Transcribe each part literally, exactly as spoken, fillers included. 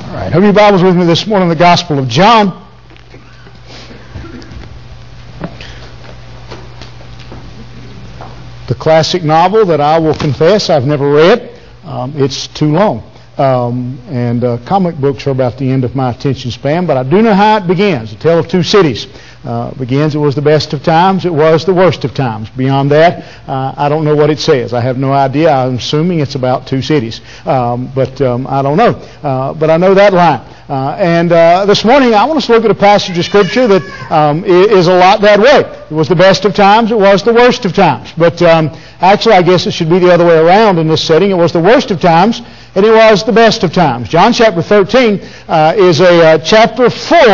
All right, have your Bibles with me this morning, the Gospel of John. The classic novel that I will confess I've never read. Um, it's too long. Um, and uh, comic books are about the end of my attention span, but I do know how it begins. A Tale of Two Cities. Uh, begins, it was the best of times, it was the worst of times. Beyond that, uh, I don't know what it says. I have no idea. I'm assuming it's about two cities. Um, but um, I don't know. Uh, but I know that line. Uh, and uh, this morning, I want us to look at a passage of Scripture that um, is a lot that way. It was the best of times, it was the worst of times. But um, actually, I guess it should be the other way around in this setting. It was the worst of times, and it was the best of times. John chapter thirteen uh, is a uh, chapter full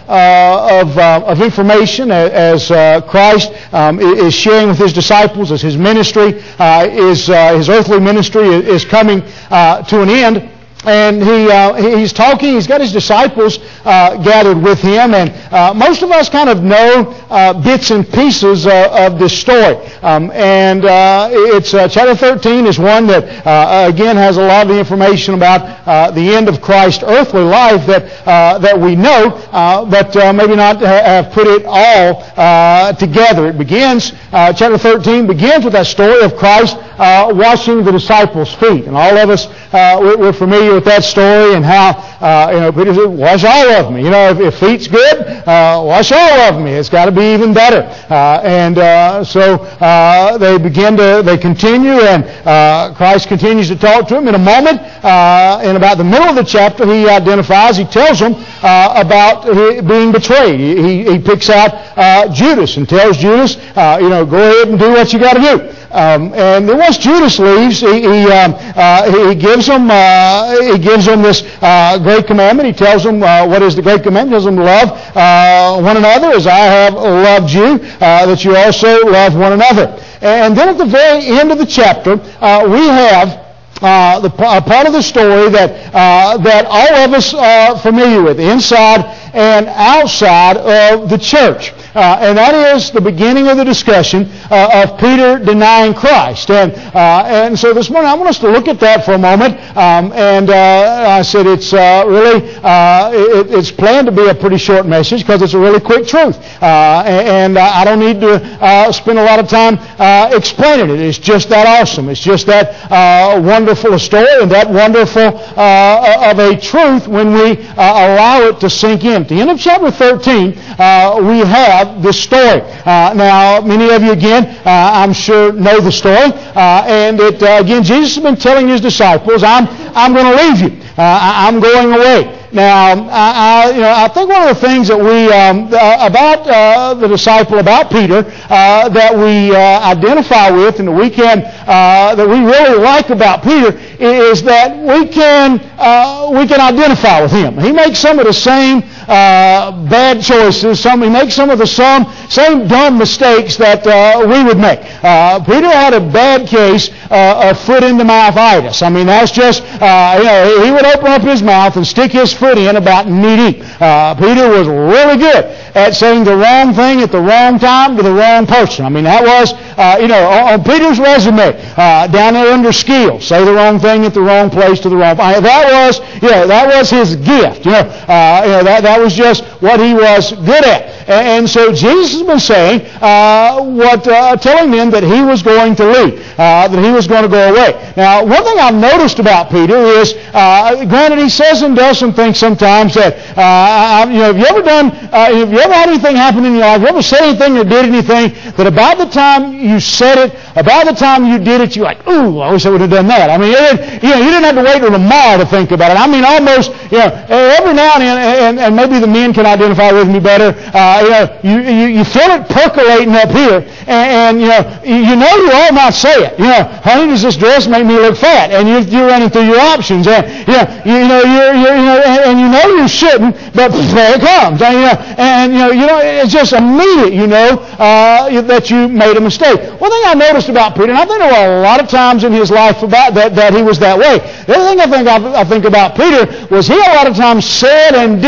uh, of, uh, of information as uh, Christ um, is sharing with His disciples, as His ministry, uh, is, uh, His earthly ministry is coming uh, to an end. And he uh, he's talking, he's got his disciples uh, gathered with him, and uh, most of us kind of know uh, bits and pieces uh, of this story. Um, and uh, it's uh, chapter thirteen is one that, uh, again, has a lot of the information about uh, the end of Christ's earthly life that uh, that we know, uh, but uh, maybe not have put it all uh, together. It begins, uh, chapter thirteen begins with that story of Christ uh, washing the disciples' feet. And all of us, uh, we're, we're familiar with that story and how, uh, you know, Peter said, wash all of me. You know, if, if feet's good, uh, wash all of me. It's got to be even better. Uh, and uh, so uh, they begin to, they continue, and uh, Christ continues to talk to them. In a moment, uh, in about the middle of the chapter, he identifies, he tells them uh, about being betrayed. He, he, he picks out uh, Judas and tells Judas, uh, you know, go ahead and do what you got to do. Um, and then once Judas leaves, he he, um, uh, he gives them uh, he gives them this uh, great commandment. He tells them uh, what is the great commandment. He tells them to love uh, one another as I have loved you, uh, that you also love one another. And then at the very end of the chapter, uh, we have Uh, the uh, part of the story that uh, that all of us are familiar with, inside and outside of the church, uh, and that is the beginning of the discussion uh, of Peter denying Christ. And uh, and so this morning I want us to look at that for a moment. Um, and uh, I said it's uh, really uh, it, it's planned to be a pretty short message because it's a really quick truth, uh, and, and I don't need to uh, spend a lot of time uh, explaining it. It's just that awesome. It's just that uh, wonderful. Wonderful a story, and that wonderful uh, of a truth when we uh, allow it to sink in. At the end of chapter thirteen, uh, we have this story. Uh, now, many of you, again, uh, I'm sure know the story, uh, and it uh, again, Jesus has been telling His disciples, "I'm I'm going to leave you. Uh, I'm going away." Now, I, I, you know, I think one of the things that we um, uh, about uh, the disciple, about Peter, uh, that we uh, identify with, and that we can uh, that we really like about Peter, is that we can uh, we can identify with him. He makes some of the same uh, bad choices. Some he makes some of the some same dumb mistakes that uh, we would make. Uh, Peter had a bad case uh, of foot in the mouth-itis. I mean, that's just uh, you know, he would open up his mouth and stick his foot in about knee-deep. Uh, Peter was really good at saying the wrong thing at the wrong time to the wrong person. I mean, that was, uh, you know, on, on Peter's resume, uh, down there under skills, say the wrong thing at the wrong place to the wrong place. That was, you know, that was his gift. You know, uh, you know that, that was just what he was good at. And, and so Jesus has been saying, uh, what, uh, telling them that he was going to leave, uh, that he was going to go away. Now, one thing I've noticed about Peter is, uh, granted, he says and does some things sometimes that, uh, you know, have you ever done, uh, have you ever had anything happen in your life, have you ever said anything or did anything that about the time you said it, about the time you did it, you're like, ooh, I wish I would have done that. I mean, it, you know, you didn't have to wait till tomorrow to think about it. I mean, almost, you know, every now and then, and, and maybe the men can identify with me better, uh, you know, you, you, you feel it percolating up here, and, and you know, you know you all not say it. You know, honey, does this dress make me look fat? And you're, you're running through your options, and, you know, you know, you're, you're, you know, and, and you know you shouldn't, but there it comes. And, you know, and, you know, you know, it's just immediate, you know, uh, that you made a mistake. One thing I noticed about Peter, and I think there were a lot of times in his life about that, that he was that way. The other thing I think I, I think about Peter was he a lot of times said and did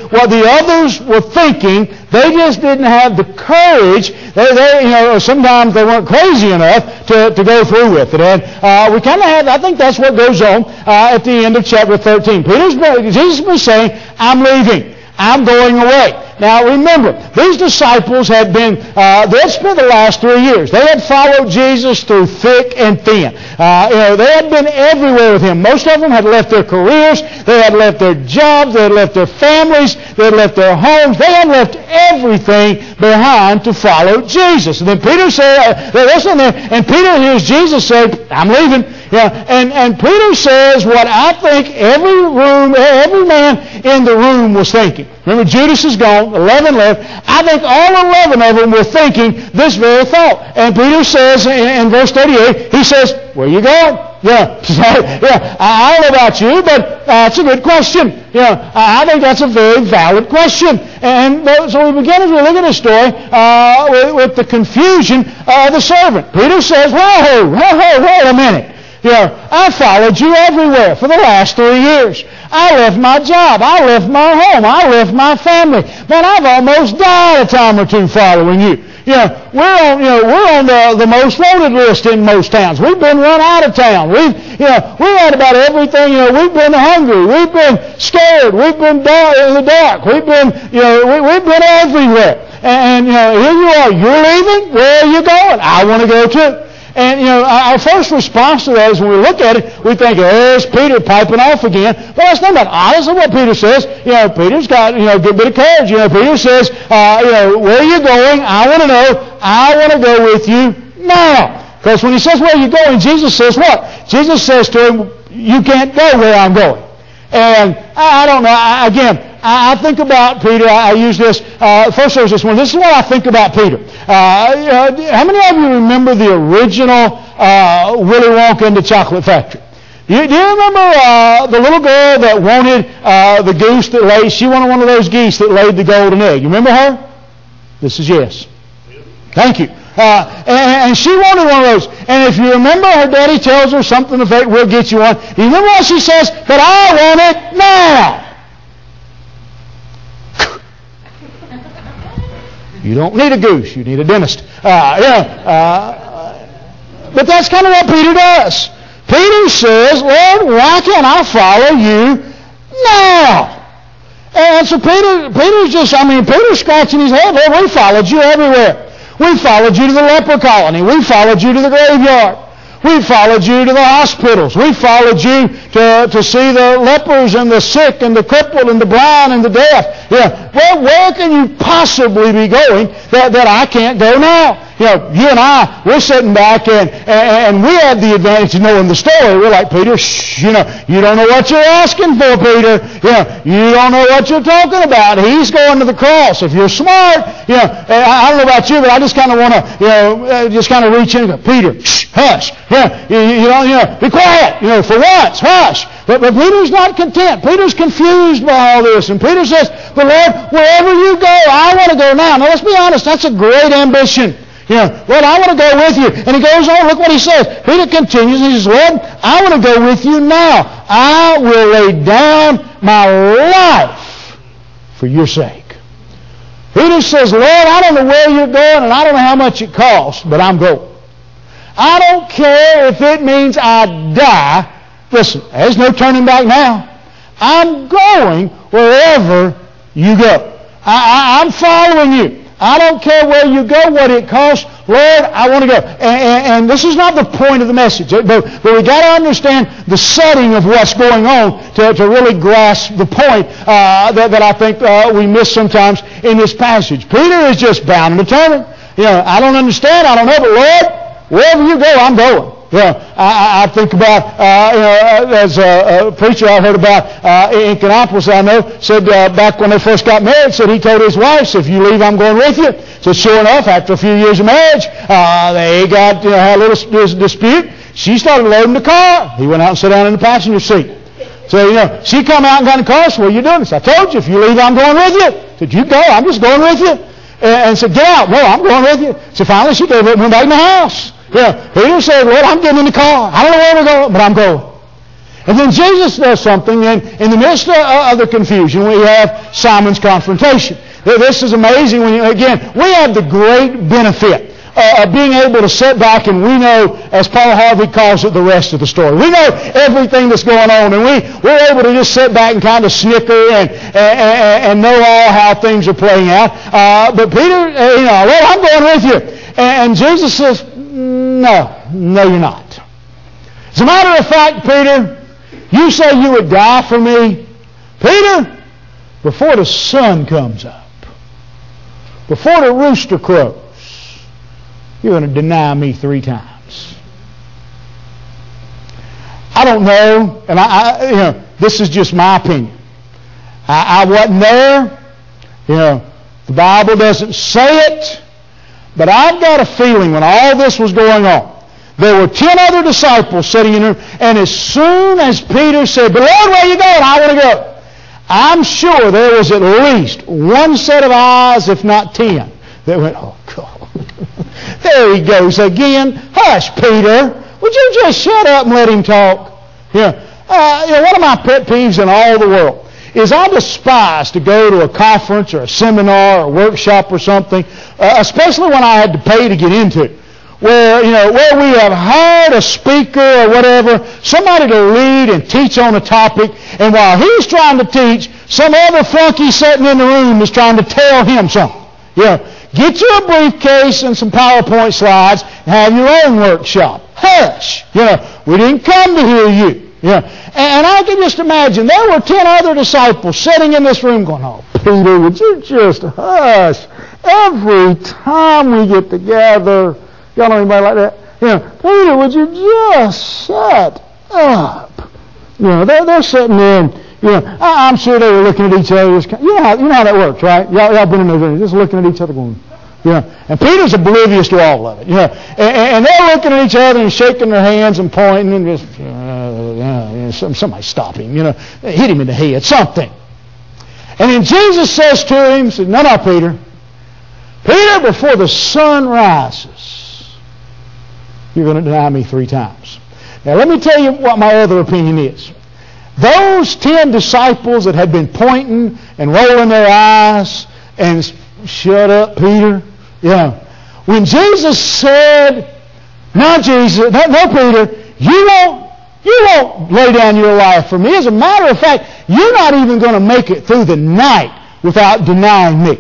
what the others were thinking. They just didn't have the courage. They, they you know, sometimes they weren't crazy enough to, to go through with it. And uh, we kind of have, I think that's what goes on uh, at the end of chapter thirteen. Peter's, Jesus was saying, I'm leaving. I'm going away. Now remember, these disciples had been, uh, they had spent the last three years. They had followed Jesus through thick and thin. Uh, you know, they had been everywhere with Him. Most of them had left their careers. They had left their jobs. They had left their families. They had left their homes. They had left everything behind to follow Jesus. And then Peter said, uh, listen there, and Peter hears Jesus say, I'm leaving. Yeah, and, and Peter says what I think every room, every man in the room was thinking. Remember, Judas is gone, eleven left. I think all eleven of them were thinking this very thought. And Peter says in, in verse thirty-eight, he says, where are you going? Yeah, so, yeah. I, I don't know about you, but that's uh, a good question. Yeah, I, I think that's a very valid question. And so we begin as we look at this story uh, with, with the confusion of the servant. Peter says, whoa, whoa, whoa, wait a minute. You know, I followed you everywhere for the last three years. I left my job. I left my home. I left my family. Man, I've almost died a time or two following you. You know, we're on, you know, we're on the, the most wanted list in most towns. We've been run out of town. We've, you know, we've had about everything. You know, we've been hungry. We've been scared. We've been dark, in the dark. We've been, you know, we, we've been everywhere. And, you know, here you are. You're leaving? Where are you going? I want to go too. And, you know, our first response to that is when we look at it, we think, there's Peter piping off again. But that's not that. Honestly, what Peter says, you know, Peter's got, you know, a good bit of courage. You know, Peter says, uh, you know, where are you going? I want to know. I want to go with you now. Because when he says, where are you going? Jesus says what? Jesus says to him, you can't go where I'm going. And I, I don't know. I, again, I think about Peter. I use this. Uh, first, there's this one. This is what I think about Peter. Uh, uh, how many of you remember the original uh, Willy Wonka and the Chocolate Factory? Do you, do you remember uh, the little girl that wanted uh, the goose that laid? She wanted one of those geese that laid the golden egg. You remember her? This is yes. Thank you. Uh, and, and she wanted one of those. And if you remember, her daddy tells her something to the effect, we'll get you one. Do you remember what she says? But I want it now. You don't need a goose. You need a dentist. Uh, yeah, uh, but that's kind of what Peter does. Peter says, Lord, why can't I follow you now? And so Peter, Peter's just, I mean, Peter's scratching his head. Lord, we followed you everywhere. We followed you to the leper colony. We followed you to the graveyard. We followed you to the hospitals. We followed you to, to see the lepers and the sick and the crippled and the blind and the deaf. Yeah. Well, where can you possibly be going that, that I can't go now? You know, you and I, we're sitting back and, and, and we had the advantage of knowing the story. We're like, Peter, shh, you know, you don't know what you're asking for, Peter. You know, you don't know what you're talking about. He's going to the cross. If you're smart, you know, I don't know about you, but I just kind of want to, you know, just kind of reach in and go, Peter, shh, hush. Yeah, you, you know, you know, be quiet, you know, for once, hush. But, but Peter's not content. Peter's confused by all this. And Peter says, but Lord, wherever you go, I want to go now. Now, let's be honest, that's a great ambition. You know, Lord, I want to go with you. And he goes on, look what he says. Peter continues, he says, Lord, I want to go with you now. I will lay down my life for your sake. Peter says, Lord, I don't know where you're going and I don't know how much it costs, but I'm going. I don't care if it means I die. Listen, there's no turning back now. I'm going wherever you go. I, I, I'm following you. I don't care where you go, what it costs. Lord, I want to go. And, and, and this is not the point of the message. But, but we've got to understand the setting of what's going on to, to really grasp the point uh, that, that I think uh, we miss sometimes in this passage. Peter is just bound and determined. You know, I don't understand. I don't know. But Lord, wherever you go, I'm going. You know, I, I think about, uh, you know, as a, a preacher I heard about uh, in Kannapolis, I know, said uh, back when they first got married, said he told his wife, so if you leave, I'm going with you. So sure enough, after a few years of marriage, uh, they got, you know, had a little dispute. She started loading the car. He went out and sat down in the passenger seat. So, you know, she come out and got in the car, so what are you doing? So I told you, if you leave, I'm going with you. I said, you go, I'm just going with you. And, and said, get out. No, I'm going with you. So finally she gave up and went back in the house. Yeah, Peter said, Lord, I'm getting in the car. I don't know where we're going, but I'm going. And then Jesus does something, and in the midst of, of the confusion, we have Simon's confrontation. This is amazing. When you, again, we have the great benefit uh, of being able to sit back and we know, as Paul Harvey calls it, the rest of the story. We know everything that's going on, and we, we're able to just sit back and kind of snicker and, and, and know all how things are playing out. Uh, but Peter, uh, you know, well, I'm going with you. And, and Jesus says, no, no, you're not. As a matter of fact, Peter, you say you would die for me. Peter, before the sun comes up, before the rooster crows, you're going to deny me three times. I don't know, and I, I you know, this is just my opinion. I, I wasn't there. You know, the Bible doesn't say it, but I've got a feeling when all this was going on, there were ten other disciples sitting in there, and as soon as Peter said, "But Lord, where are you going? I want to go," I'm sure there was at least one set of eyes, if not ten, that went, "Oh, God." There he goes again. Hush, Peter. Would you just shut up and let him talk? Yeah. Uh, you know, one of my pet peeves in all the world is I despise to go to a conference or a seminar or a workshop or something, uh, especially when I had to pay to get into it, where, you know, where we have hired a speaker or whatever, somebody to lead and teach on a topic, and while he's trying to teach, some other flunky sitting in the room is trying to tell him something. Yeah. Get you a briefcase and some PowerPoint slides and have your own workshop. Hush! You know, we didn't come to hear you. Yeah. And I can just imagine there were ten other disciples sitting in this room going, "Oh, Peter, would you just hush? Every time we get together," y'all know anybody like that? You know, "Peter, would you just shut up?" You know, they're, they're sitting there and, you know, I, I'm sure they were looking at each other. Just, you know how, you know how that works, right? Y'all, y'all been in those rooms, just looking at each other going, you know. And Peter's oblivious to all of it, you know. And, and they're looking at each other and shaking their hands and pointing and just, uh, uh, you know, somebody stop him, you know, hit him in the head, something. And then Jesus says to him, said, "No, no, Peter. Peter, before the sun rises, you're going to deny me three times." Now, let me tell you what my other opinion is. Those ten disciples that had been pointing and rolling their eyes and, "Shut up, Peter." Yeah. When Jesus said, "No, Jesus, no, no, Peter, you won't, you won't lay down your life for me. As a matter of fact, you're not even going to make it through the night without denying me."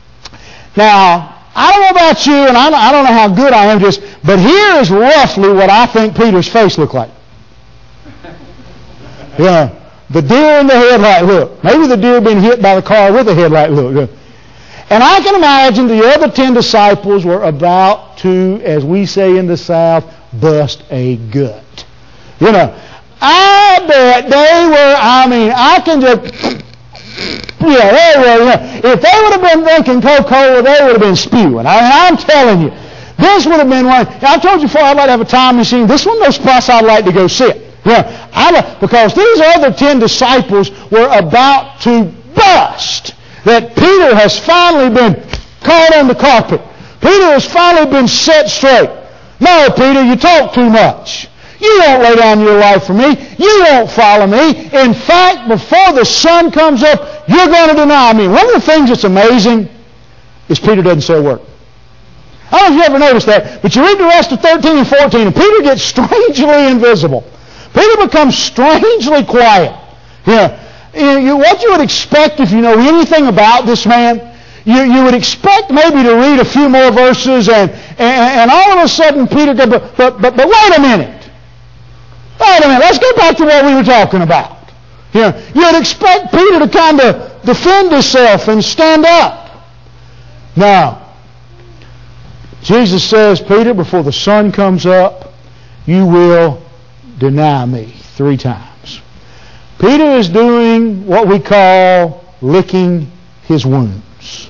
Now, I don't know about you, and I don't, I don't know how good I am just, but here is roughly what I think Peter's face looked like. Yeah, the deer in the headlight look. Maybe the deer being hit by the car with a headlight look. And I can imagine the other ten disciples were about to, as we say in the South, bust a gut. You know, I bet they were, I mean, I can just, yeah, they were, yeah. If they would have been drinking Coca-Cola, they would have been spewing. I mean, I'm telling you, this would have been one. I told you before I'd like to have a time machine. This one of those spots I'd like to go sit. Yeah, I, because these other ten disciples were about to bust. That Peter has finally been caught on the carpet. Peter has finally been set straight. "No, Peter, you talk too much. You won't lay down your life for me. You won't follow me. In fact, before the sun comes up, you're going to deny me." One of the things that's amazing is Peter doesn't say a word. I don't know if you ever noticed that, but you read the rest of thirteen and fourteen, and Peter gets strangely invisible. Peter becomes strangely quiet. Yeah. You, you, what you would expect if you know anything about this man, you, you would expect maybe to read a few more verses and, and, and all of a sudden Peter goes, but, but, but, but wait a minute. Wait a minute. Let's get back to what we were talking about. Yeah. You'd expect Peter to kind of defend himself and stand up. Now, Jesus says, "Peter, before the sun comes up, you will deny me three times." Peter is doing what we call licking his wounds.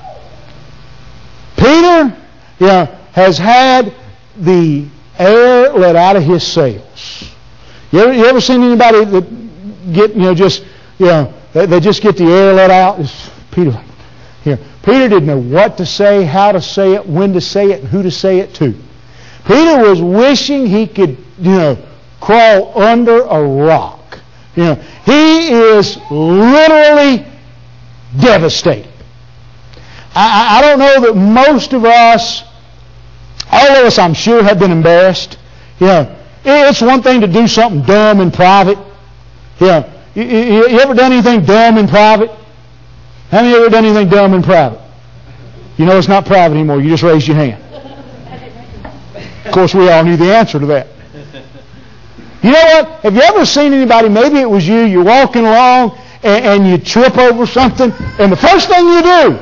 Peter, you know, has had the air let out of his sails. You ever, you ever seen anybody that get, you know, just, you know, they, they just get the air let out? It's Peter. You know, Peter didn't know what to say, how to say it, when to say it, and who to say it to. Peter was wishing he could, you know, crawl under a rock You know, he is literally devastated. I, I don't know that most of us, all of us I'm sure have been embarrassed. You know, it's one thing to do something dumb in private. You know, you, you, you ever done anything dumb in private? How many ever done anything dumb in private? You know it's not private anymore. You just raised your hand. Of course, we all knew the answer to that. You know what? Have you ever seen anybody, maybe it was you, you're walking along and, and you trip over something, and the first thing you do,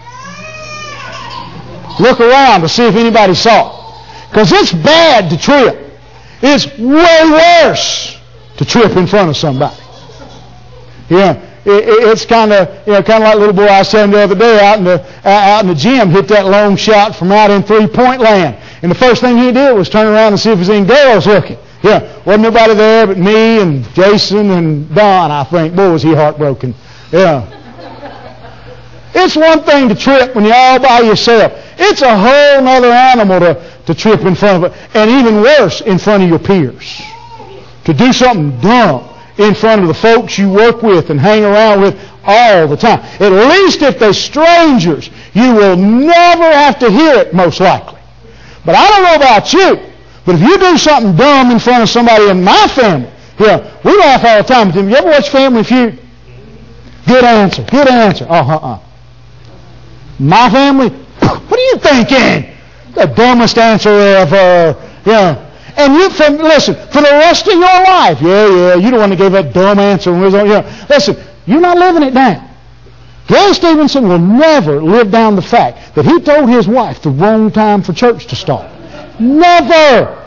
look around to see if anybody saw it. Because it's bad to trip. It's way worse to trip in front of somebody. Yeah, it, it, it's kind of, you know, kind of like little boy I was telling the other day out in the uh, out in the gym, hit that long shot from out in three-point land, and the first thing he did was turn around and see if there's any girls looking. Yeah, wasn't nobody there but me and Jason and Don, I think. Boy, was he heartbroken. Yeah. It's one thing to trip when you're all by yourself. It's a whole other animal to, to trip in front of it, and even worse, in front of your peers. To do something dumb in front of the folks you work with and hang around with all the time. At least if they're strangers, you will never have to hear it, most likely. But I don't know about you, but if you do something dumb in front of somebody in my family, yeah, we laugh all the time. Have you ever watch Family Feud? Good answer, good answer. Oh, uh-uh. My family, what are you thinking? The dumbest answer ever. Yeah. And you, from, listen, for the rest of your life, yeah, yeah, you don't want to give that dumb answer. When you know, listen, you're not living it down. Gary Stevenson will never live down the fact that he told his wife the wrong time for church to start. Never.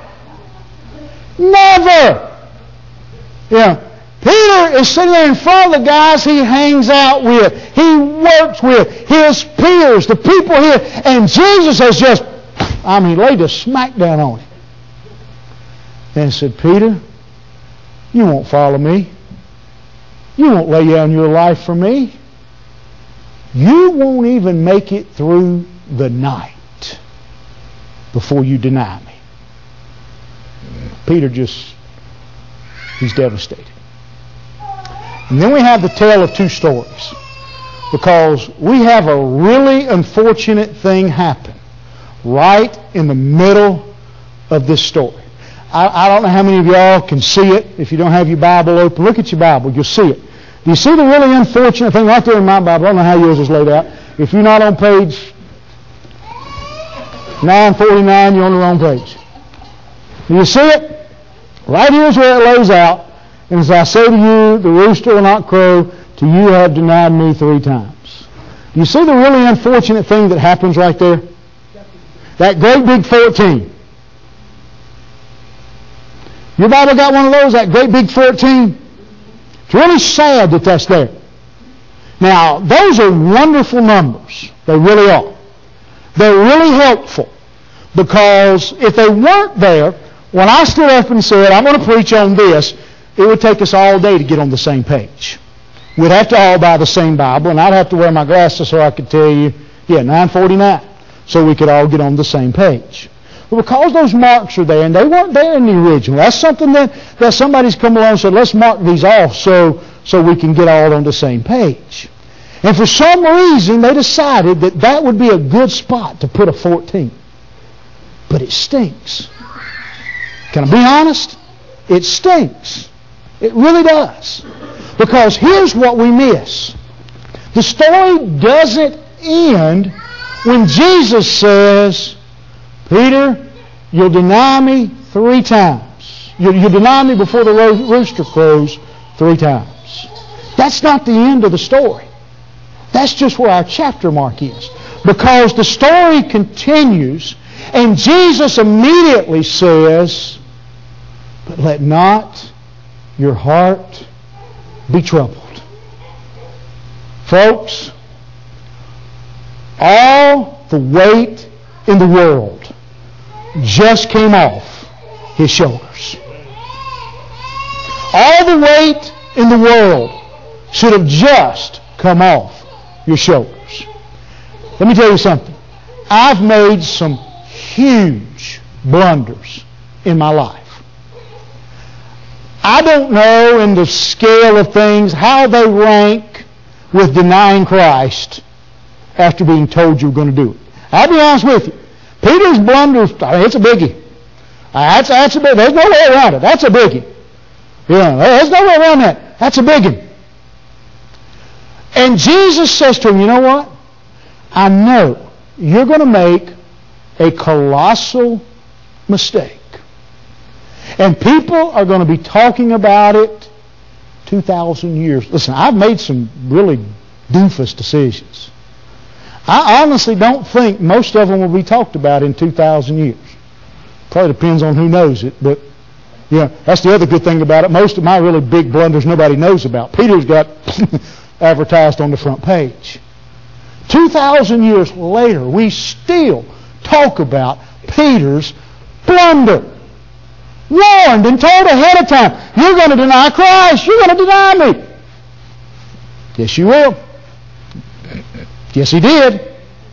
Never. Yeah. Peter is sitting there in front of the guys he hangs out with, he works with, his peers, the people here, and Jesus has just, I mean, laid a smack down on him. And said, Peter, you won't follow me. You won't lay down your life for me. You won't even make it through the night before you deny me. Peter just, he's devastated. And then we have the tale of two stories, because we have a really unfortunate thing happen right in the middle of this story. I, I don't know how many of y'all can see it. If you don't have your Bible open, look at your Bible. You'll see it. Do you see the really unfortunate thing right there in my Bible? I don't know how yours is laid out. If you're not on page nine forty-nine, you're on the wrong page. Do you see it? Right here is where it lays out. And as I say to you, the rooster will not crow till you have denied me three times. Do you see the really unfortunate thing that happens right there? That great big fourteen. Your Bible got one of those, that great big fourteen? It's really sad that that's there. Now, those are wonderful numbers. They really are. They're really helpful, because if they weren't there, when I stood up and said, I'm going to preach on this, it would take us all day to get on the same page. We'd have to all buy the same Bible, and I'd have to wear my glasses so I could tell you, yeah, nine forty-nine, so we could all get on the same page. But because those marks are there, and they weren't there in the original, that's something that, that somebody's come along and said, let's mark these off so, so we can get all on the same page. And for some reason, they decided that that would be a good spot to put a fourteen. But it stinks. Can I be honest? It stinks. It really does. Because here's what we miss. The story doesn't end when Jesus says, Peter, you'll deny me three times. You'll, you'll deny me before the ro- rooster crows three times. That's not the end of the story. That's just where our chapter mark is. Because the story continues, and Jesus immediately says, but let not your heart be troubled. Folks, all the weight in the world just came off his shoulders. All the weight in the world should have just come off your shoulders. Let me tell you something. I've made some huge blunders in my life. I don't know in the scale of things how they rank with denying Christ after being told you were going to do it. I'll be honest with you. Peter's blunder, I mean, it's a biggie. Uh, that's, that's a big, there's no way around it. That's a biggie. Yeah, there's no way around that. That's a biggie. And Jesus says to him, you know what? I know you're going to make a colossal mistake. And people are going to be talking about it two thousand years. Listen, I've made some really doofus decisions. I honestly don't think most of them will be talked about in two thousand years. Probably depends on who knows it, but yeah, that's the other good thing about it. Most of my really big blunders nobody knows about. Peter's got advertised on the front page. two thousand years later, we still talk about Peter's blunder. Warned and told ahead of time, you're going to deny Christ, you're going to deny me. Yes, you will. Yes, he did.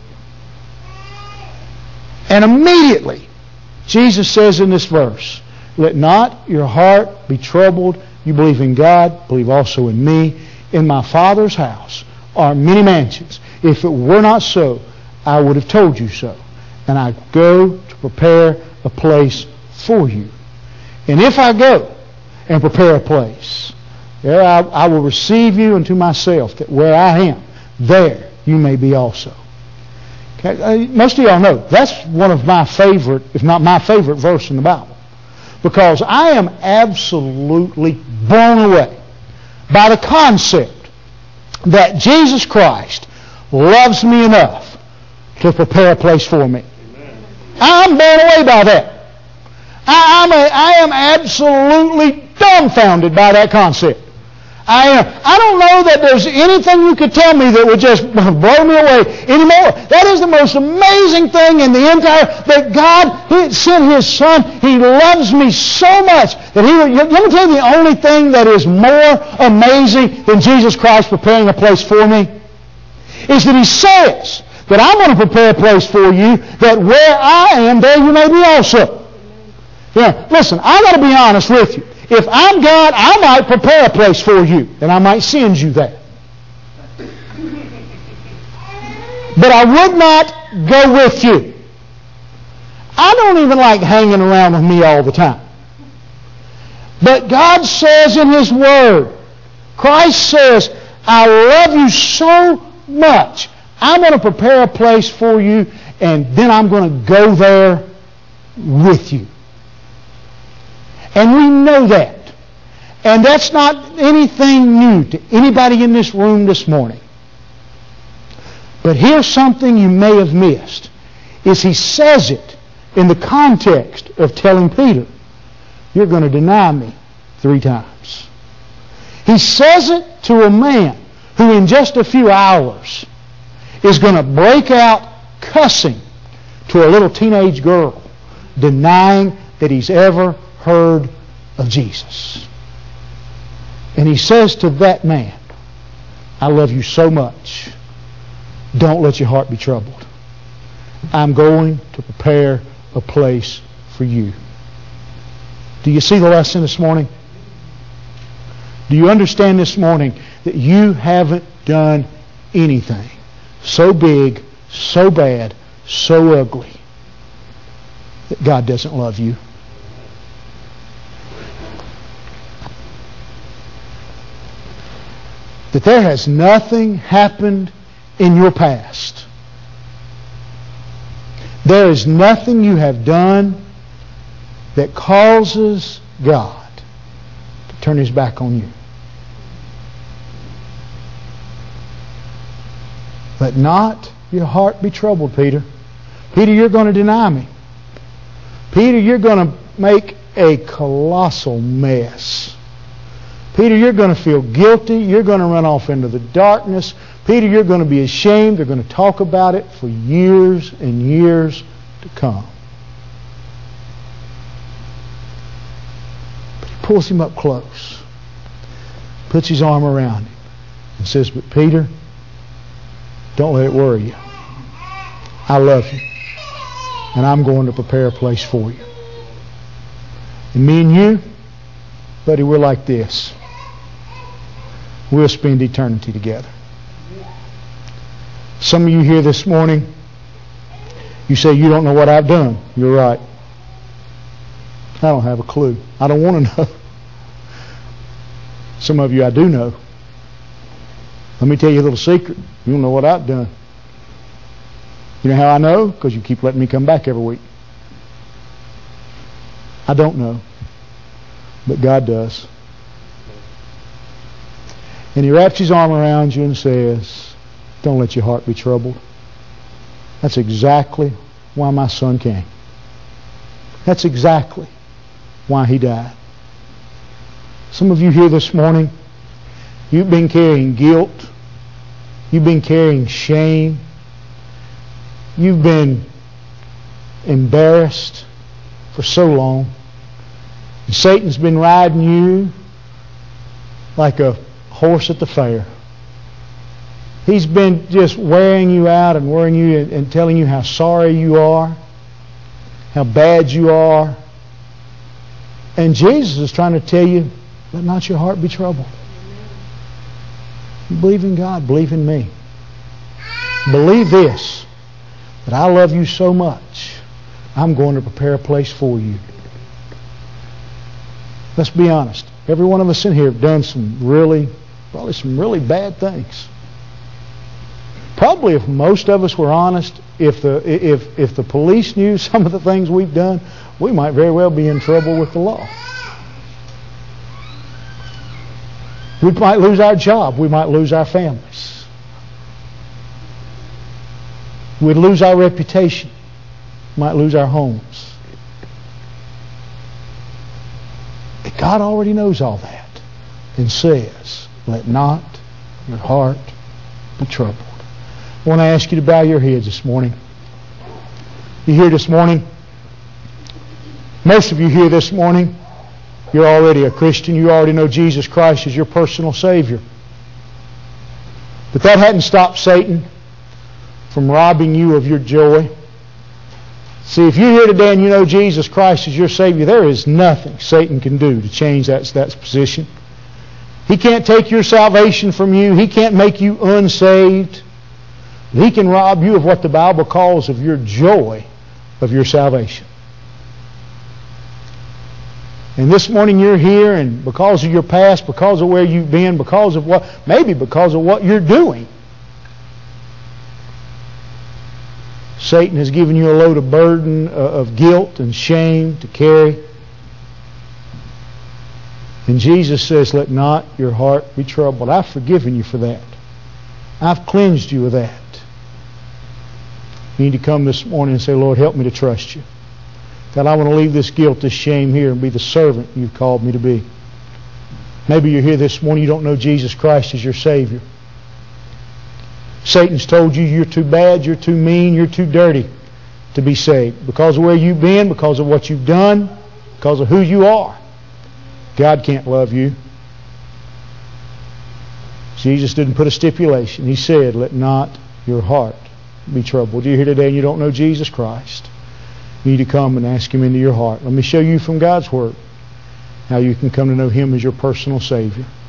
And immediately, Jesus says in this verse, let not your heart be troubled. You believe in God, believe also in me. In my Father's house are many mansions. If it were not so, I would have told you so. And I go to prepare a place for you. And if I go and prepare a place, there I, I will receive you unto myself, that where I am, there you may be also. Okay? Uh, most of y'all know that's one of my favorite, if not my favorite verse in the Bible. Because I am absolutely blown away by the concept that Jesus Christ loves me enough to prepare a place for me. Amen. I'm blown away by that. I, I'm a, I am absolutely dumbfounded by that concept. I am. I don't know that there's anything you could tell me that would just blow me away anymore. That is the most amazing thing in the entire, that God he sent His Son. He loves me so much that He would, let me tell you the only thing that is more amazing than Jesus Christ preparing a place for me is that He says that I'm going to prepare a place for you, that where I am, there you may be also. Yeah, listen, I got to be honest with you. If I'm God, I might prepare a place for you, and I might send you there. But I would not go with you. I don't even like hanging around with me all the time. But God says in His Word, Christ says, I love you so much, I'm going to prepare a place for you, and then I'm going to go there with you. And we know that. And that's not anything new to anybody in this room this morning. But here's something you may have missed, is He says it in the context of telling Peter, you're going to deny me three times. He says it to a man who in just a few hours is going to break out cussing to a little teenage girl, denying that he's ever heard of Jesus. And He says to that man, I love you so much. Don't let your heart be troubled. I'm going to prepare a place for you. Do you see the lesson this morning? Do you understand this morning that you haven't done anything so big, so bad, so ugly that God doesn't love you? That there has nothing happened in your past. There is nothing you have done that causes God to turn His back on you. Let not your heart be troubled, Peter. Peter, you're going to deny me. Peter, you're going to make a colossal mess. Peter, you're going to feel guilty. You're going to run off into the darkness. Peter, you're going to be ashamed. They're going to talk about it for years and years to come. But He pulls him up close, puts his arm around him, and says, but Peter, don't let it worry you. I love you. And I'm going to prepare a place for you. And me and you, Buddy, we're like this. We'll spend eternity together. Some of you here this morning, you say, you don't know what I've done. You're right. I don't have a clue. I don't want to know. Some of you I do know. Let me tell you a little secret. You don't know what I've done. You know how I know? Because you keep letting me come back every week. I don't know. But God does. And He wraps His arm around you and says, don't let your heart be troubled. That's exactly why my Son came. That's exactly why He died. Some of you here this morning, you've been carrying guilt. You've been carrying shame. You've been embarrassed for so long. And Satan's been riding you like a horse at the fair. He's been just wearing you out and wearing you and, and telling you how sorry you are, how bad you are. And Jesus is trying to tell you, let not your heart be troubled. You believe in God, believe in me. Believe this, that I love you so much, I'm going to prepare a place for you. Let's be honest. Every one of us in here have done some really, probably some really bad things. Probably if most of us were honest, if the if if the police knew some of the things we've done, we might very well be in trouble with the law. We might lose our job. We might lose our families. We'd lose our reputation. Might lose our homes. But God already knows all that and says, let not your heart be troubled. I want to ask you to bow your heads this morning. You here this morning? Most of you here this morning, you're already a Christian. You already know Jesus Christ as your personal Savior. But that hadn't stopped Satan from robbing you of your joy. See, if you're here today and you know Jesus Christ as your Savior, there is nothing Satan can do to change that, that position. He can't take your salvation from you. He can't make you unsaved. He can rob you of what the Bible calls of your joy of your salvation. And this morning you're here, and because of your past, because of where you've been, because of what, maybe because of what you're doing, Satan has given you a load of burden of guilt and shame to carry. And Jesus says, let not your heart be troubled. I've forgiven you for that. I've cleansed you of that. You need to come this morning and say, Lord, help me to trust you. God, I want to leave this guilt, this shame here and be the servant you've called me to be. Maybe you're here this morning, you don't know Jesus Christ as your Savior. Satan's told you you're too bad, you're too mean, you're too dirty to be saved. Because of where you've been, because of what you've done, because of who you are. God can't love you. Jesus didn't put a stipulation. He said, let not your heart be troubled. You're here today and you don't know Jesus Christ. You need to come and ask Him into your heart. Let me show you from God's Word how you can come to know Him as your personal Savior.